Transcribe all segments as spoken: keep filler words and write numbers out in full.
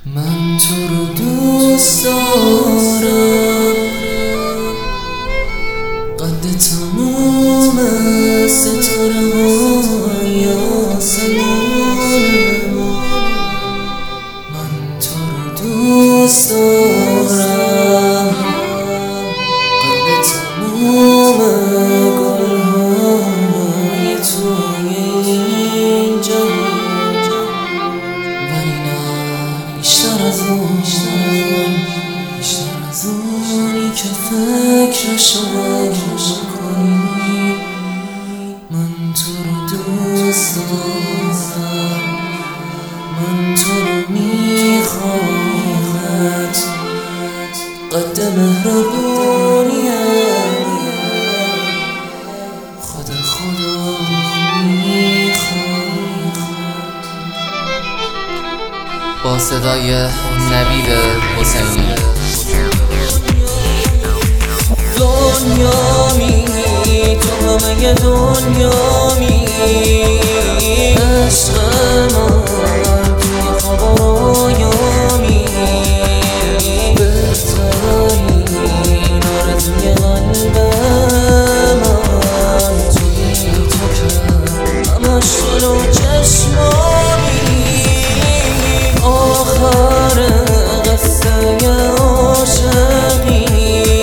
من تو رو دوست دارم، قد تموم ستاره های آسمان. من تو رو دوست دارم، قد تموم گل های توی این جهان. ولی نه بیشتر از اون، بیشتر از اونی که فکرشو کنی. من تو رو دوست دارم، من تو رو میخوامت، قد مهربونیم خدا خدا میخواد. با صدای نوید حسینی. دنیامی تو همه دنیامی، عشق من توی خواب و رویامی، بهترین آرزوی قلب من توی تو که همش جلو چشمامی. آخر قصه عاشقی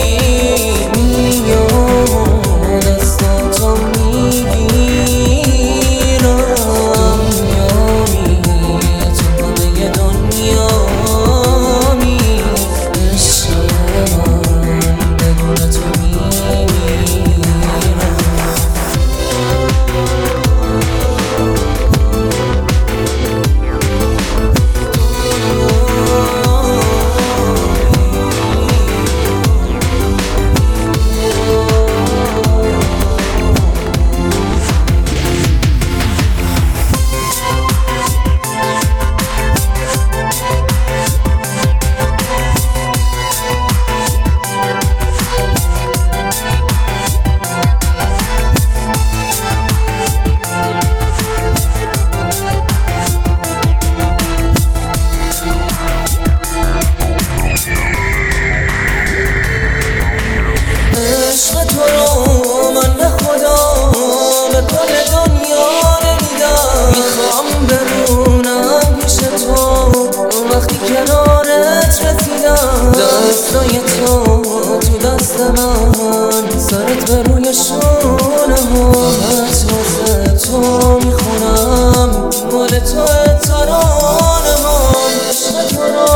دستای تو تو دست من، سرت به روی شونه ها، واسه تو میخونم مال تو ترانه ها. عشق تو رو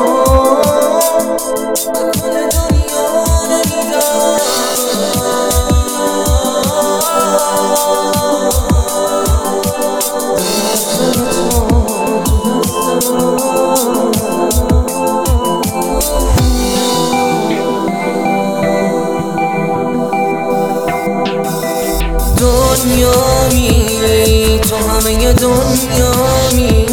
به کل دنیا نمیدم، دنیامی تو همه دنیامی،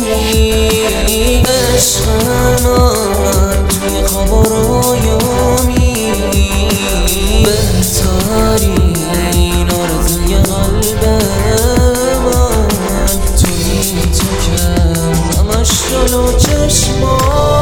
عشق من توی خواب و رویامی، بهترین آرزوی قلب من توی تو که همش جلو چشمام.